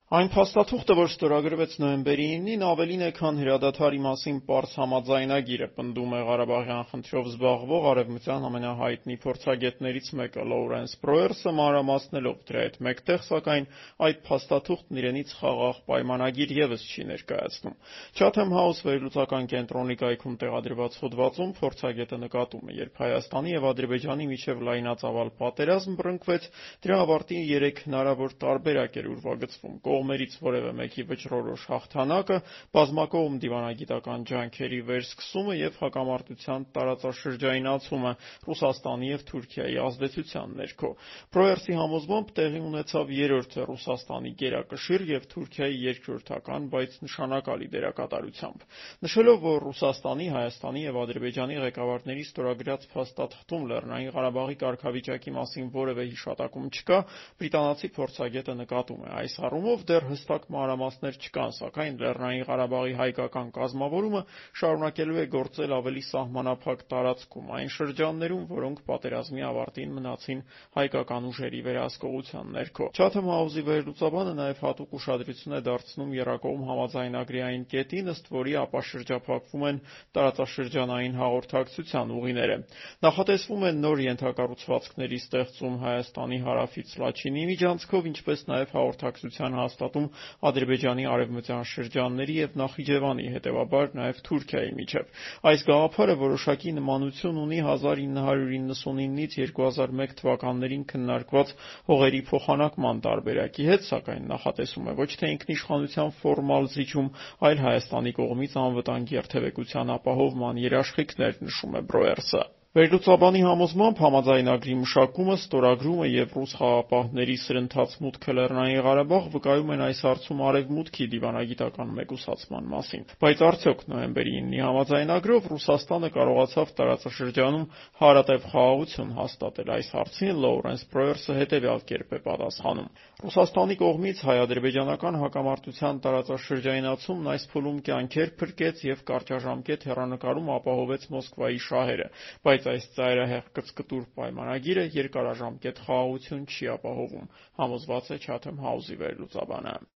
Այն փաստաթուղթը, որ ստորագրվեց նոյեմբերի 9-ին, ավելին է, քան հրադադարի մասին պարզ համաձայնագիրը, պնդում է Ղարաբաղյան խնդրով զբաղվող արևմտյան ամենահայտնի փորձագետներից մեկը Լոուրենս Բրոերսը, մանրամասնելով դրա հետ մեկտեղ, սակայն այդ փաստաթուղթն իրենից խաղաղ պայմանագիր ևս չի ներկայացնում։ Chatham House վերլուծական կենտրոնի կայքում տեղադրված հոդվածում փորձագետը նկատում է, երբ Հայաստանի եւ Ադրբեջանի միջև լայնածավալ պատերազմ բռնկվեց, դրա ավարտի 3 հնարավոր տարբերակ էր ուրվագծվում. կողմերից որևէ մեկի վճռորոշ հաղթանակը, բազմակողմ դիվանագիտական ջանքերի վերսկսումը եւ հակամարտության տարածաշրջանացումը Ռուսաստանի եւ Թուրքիայի ազդեցության ներքո։ Բրոերսի համոզմամբ տեղի ունեցավ երրորդը Ռուսաստանի գերակշիռ եւ Թուրքիայի երկրորդական, բայց նշանակալի դերակատարությամբ։ Նշելով, որ Ռուսաստանի, Հայաստանի եւ Ադրբեջանի ղեկավարների ստորագրած փաստաթղթում Լեռնային Ղարաբաղի կարգավիճակի մասին որևէ հիշատակում չկա, բրիտանացի փորձագետը նկատում է, այս առումով դեռ հստակ մանրամասներ չկան, սակայն Լեռնային Ղարաբաղի հայկական կազմավորումը շարունակելու է գործել ավելի սահմանափակ տարածքում, այն շրջաններում, որոնք պատերազմի ավարտին մնացին հայկական ուժերի վերահսկողության ներքո։ Chatham House-ի վերլուծաբանը նաև հատուկ ուշադրություն է դարձնում եռակողմ համաձայնագրի այն կետին, ըստ որի ապաշրջափակվում են տարածաշրջանային հաղորդակցության ուղիները։ Նախատեսվում է նոր ենթակառուցվածքների ստեղծում Հայաստանի հարավից Լաչինի միջանցքով, ինչպես նաև հաղորդակցության հաստատում Ադրբեջանի արևմտյան շրջանների եւ Նախիջևանի, հետեւաբար նաև Թուրքիայի միջև։ Այս գաղափարը որոշակի նմանություն ունի 1999-ից 2001 թվականներին քննարկված հողերի փոխանակման տարբերակի հետ, սակայն նախատեսում է ոչ թե ինքնիշխանության ֆորմալ զիջում, այլ Հայաստանի կողմից անվտանգ երթևեկության ապահովման երաշխիքներ, նշում է Բրոերսը։ Վերլուծաբանի համոզմամբ համաձայնագրի մշակումը, ստորագրումը եւ ռուս խաղաղապահների սրընթաց մուտքը Լեռնային Ղարաբաղ վկայում են այս հարցում Արևմուտքի դիվանագիտական մեկուսացման մասին։ Բայց արդյոք նոյեմբերի 9-ի համաձայնագրով Ռուսաստանը կարողացավ տարածաշրջանում հարատև խաղաղություն հաստատել։ Այս հարցին Լոուրենս Բրոերսը հետևյալ կերպ է պատասխանում. Ռուսաստանի կողմից հայ-ադրբեջանական հակամարտության տարածաշրջանացումն այս փուլում կյանքեր փրկեց եւ կարճաժամկետ հեռանկարում ապահովեց Մոսկվայի շահերը, բայց այս ծայրահեղ կծկտուր պայմանագիրը երկարաժամկետ խաղաղություն չի ապահովում, համոզված է Chatham House-ի վերլուծաբանը։